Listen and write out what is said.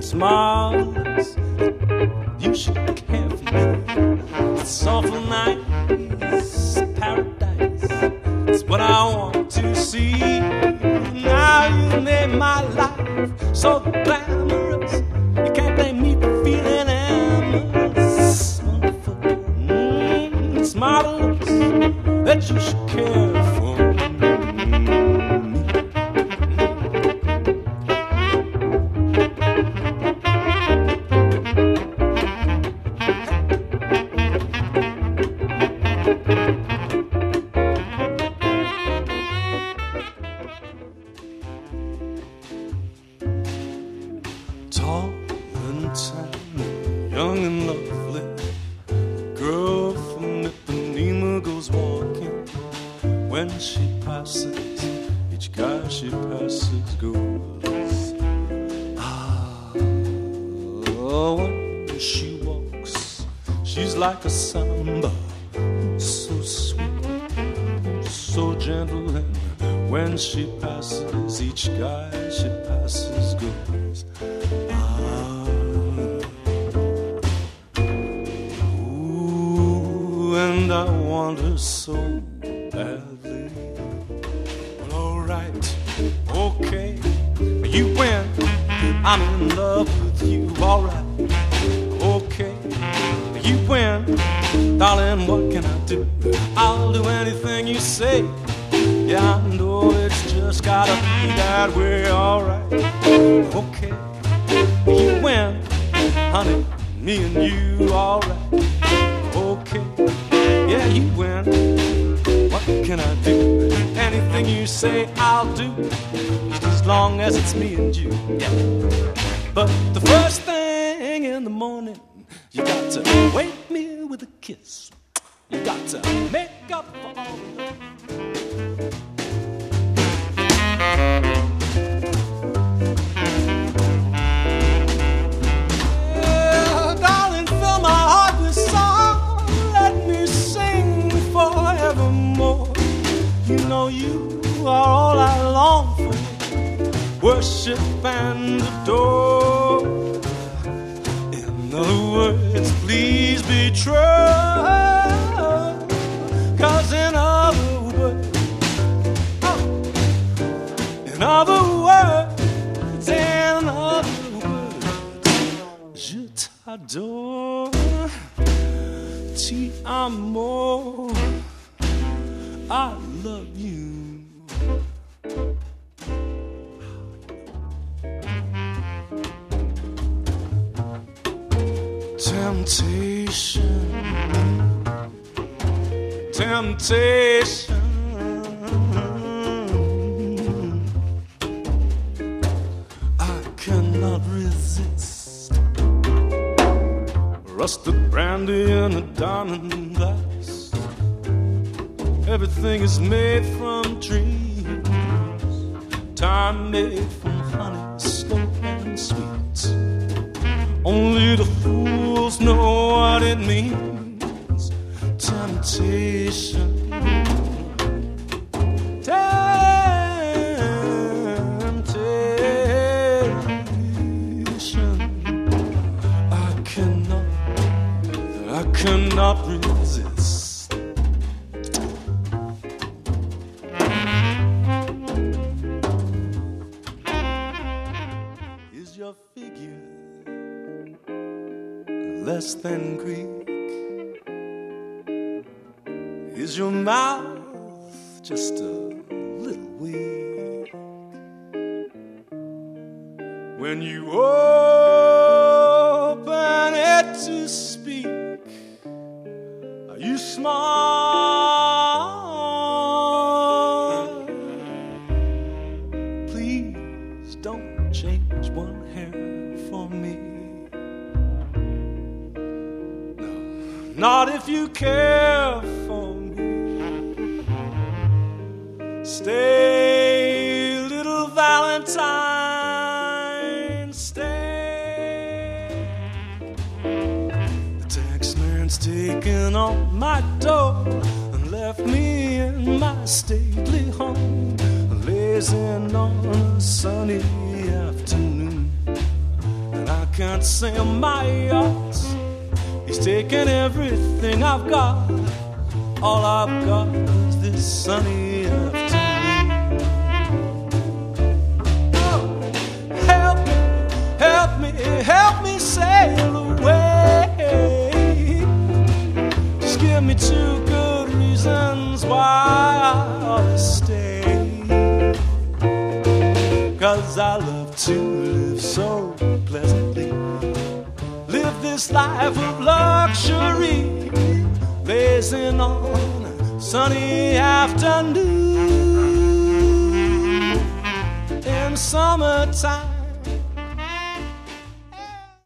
It's marvelous. You should care for me. It's awful nice, paradise. It's what I want to see. Now you made my life so glamorous. You can't blame me for feeling amorous. Wonderful. It's marvelous that you should care for me. Tall and tiny, young and lovely, girl from Ipanema goes walking. When she passes, each guy she passes goes. Ah, when she walks, she's like a samba, so sweet, so gentle. And when she passes, each guy she passes goes. And I want her so badly. Well, alright, okay, you win. I'm in love with you, alright, okay, you win. Darling, what can I do? I'll do anything you say. Yeah, I know it's just gotta be that way, alright, okay, you win. Honey, me and you, alright, okay, yeah, you win. What can I do? Anything you say, I'll do, just as long as it's me and you, yeah. But the first thing in the morning, you got to wake me with a kiss. You got to make up for all of it. Darling, fill my heart with song. Let me sing forevermore. You know you are all I long for. Worship and adore. In other words, please be true. 'Cause in other words, in other words, je t'adore, ti amo, I love you. Temptation, temptation, I cannot resist. Rusted brandy in a diamond glass. Everything is made from dreams. Time made from honey, slow and sweet. Only the fools know what it means. Temptation, temptation, I cannot resist. Is your figure less than Greek? Is your mouth just a little weak? When you open it to speak, are you smart? Please don't change one hair for me. No, not if you care for me. Stay, little Valentine, stay. The tax man's taken on my door and left me in my stately home, lazing on a sunny afternoon. And I can't sell my yacht. He's taken everything I've got. All I've got is this sunny afternoon. Oh, help me, help me, help me sail away. Just give me 2 good reasons why I ought to stay. 'Cause I love to live so pleasantly, live this life of luxury, blazing on a sunny afternoon. In summertime